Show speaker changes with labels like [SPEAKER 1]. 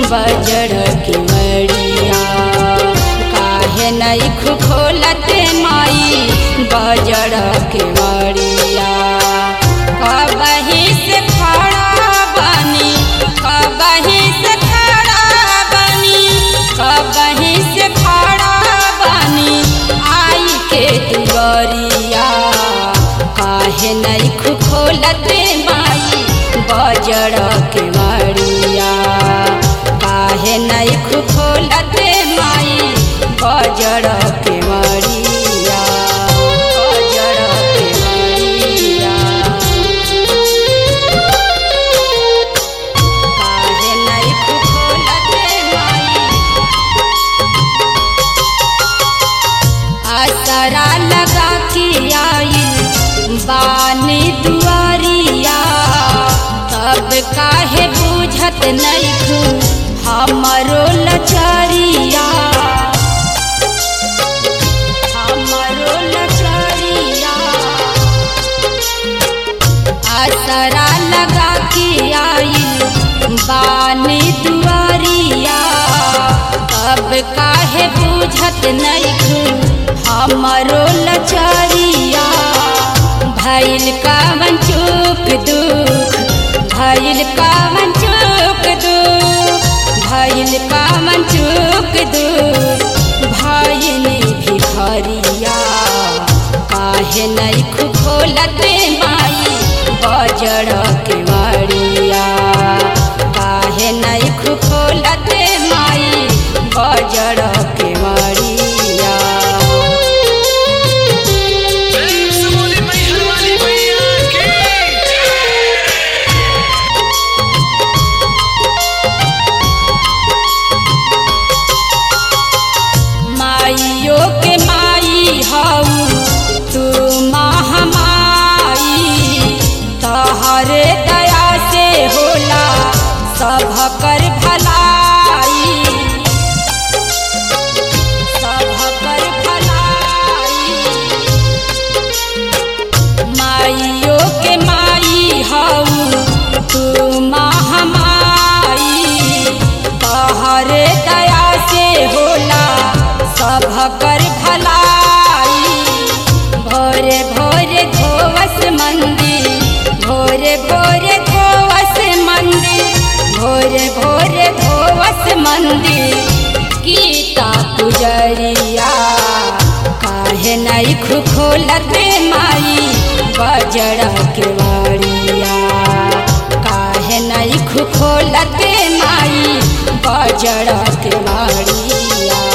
[SPEAKER 1] बजड़ के मड़िया काहे नहीं खोलते माई बजड़ के मड़िया। कबही से खड़ा बनी कबही से खड़ा बनी कबही से खड़ा बनी आई के दुआरिया काहे नहीं खोलते माई बजड़ के मड़िया काहे नहीं खोलते माई बजड़ के मड़िया बजड़ के मड़िया काहे नहीं खोलते माई। असरा लगा के आइल बानी दुआरिया तब काहे बुझत नहीं हमरो लचरिया हमरो लचरिया। असरा लगा के आइल बानी दुआरिया तब काहे बुझत नहीं हमरो लचरिया। भइल कावन चूक दुख भइल कावन चूक दुख भइल कावन चूक दुख भइनी भिखरिया काहे नहीं खोलते माई बजड़ के मड़िया काहे नहीं खोलते माई बजड़ के मड़िया। माइयो के माई हऊ तू महामाई तहरे दया से होला सबकर भलाई सबकर भलाई। माइयो के माई हऊ तू महामाई तहरे दया से होला सबकर भलाई। भोरे भोरे धोवस मंदिर भोरे भोरे धोवस मंदिर भोरे भोरे धोवस मंदिर गीता पुजरिया काहे नहीं खोलते माई बजड़ के मड़िया काहे नहीं खोलते माई बजड़ के मड़िया।